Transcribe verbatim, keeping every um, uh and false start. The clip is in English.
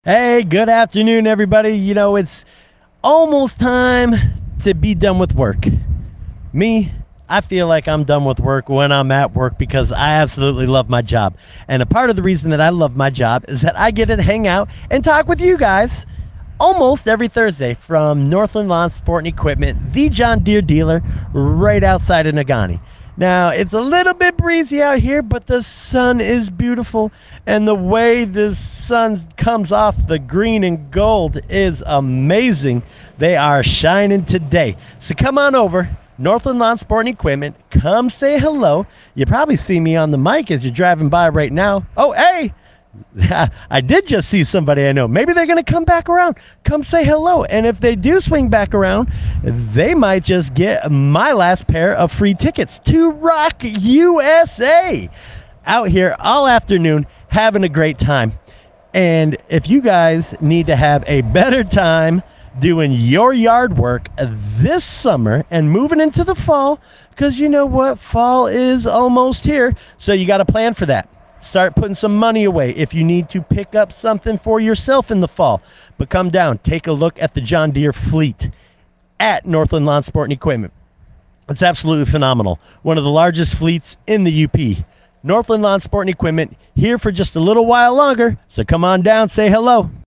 Hey, good afternoon, everybody. You know, it's almost time to be done with work. Me, I feel like I'm done with work when I'm at work because I absolutely love my job. And a part of the reason that I love my job is that I get to hang out and talk with you guys almost every Thursday from Northland Lawn Sport and Equipment, the John Deere dealer right outside of Negaunee. Now, it's a little bit breezy out here, but the sun is beautiful, and the way the sun comes off the green and gold is amazing. They are shining today. So come on over, Northland Lawn Sport and Equipment. Come say hello. You probably see me on the mic as you're driving by right now. Oh, hey! I did just see somebody I know. Maybe they're going to come back around. Come say hello. And if they do swing back around, they might just get my last pair of free tickets to Rock U S A. Out here all afternoon having a great time. And if you guys need to have a better time doing your yard work this summer and moving into the fall, because you know what? Fall is almost here. So you got to plan for that. Start putting some money away if you need to pick up something for yourself in the fall. But come down, take a look at the John Deere fleet at Northland Lawn Sport and Equipment. It's absolutely phenomenal. One of the largest fleets in the U P. Northland Lawn Sport and Equipment, here for just a little while longer. So come on down, say hello.